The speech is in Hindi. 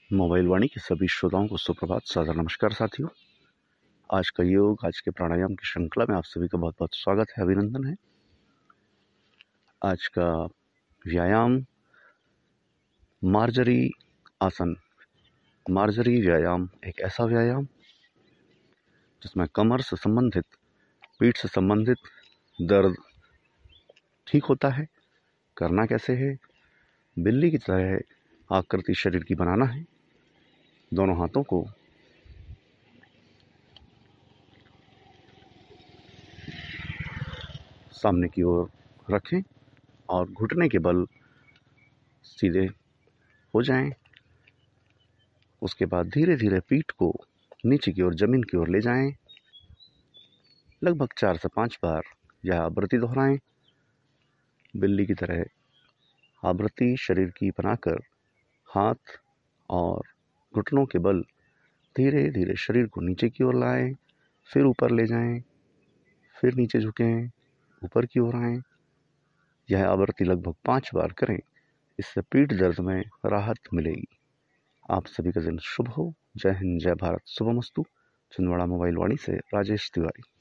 मोबाइल वाणी के सभी श्रोताओं को सुप्रभात, सादर नमस्कार साथियों। आज का योग, आज के प्राणायाम की श्रृंखला में आप सभी का बहुत बहुत स्वागत है, अभिनंदन है। आज का व्यायाम मार्जरी आसन। मार्जरी व्यायाम एक ऐसा व्यायाम जिसमें कमर से संबंधित, पीठ से संबंधित दर्द ठीक होता है। करना कैसे है? बिल्ली की तरह आकृति शरीर की बनाना है। दोनों हाथों को सामने की ओर रखें और घुटने के बल सीधे हो जाएं। उसके बाद धीरे धीरे पीठ को नीचे की ओर, जमीन की ओर ले जाएं। लगभग 4 से 5 बार यह आवृत्ति दोहराएं। बिल्ली की तरह आवृत्ति शरीर की बनाकर हाथ और घुटनों के बल धीरे धीरे शरीर को नीचे की ओर लाएं, फिर ऊपर ले जाएं, फिर नीचे झुकें, ऊपर की ओर आएं। यह आवृत्ति लगभग 5 बार करें। इससे पीठ दर्द में राहत मिलेगी। आप सभी का दिन शुभ हो। जय हिंद, जय भारत, शुभमस्तु। छिंदवाड़ा मोबाइल वाणी से राजेश तिवारी।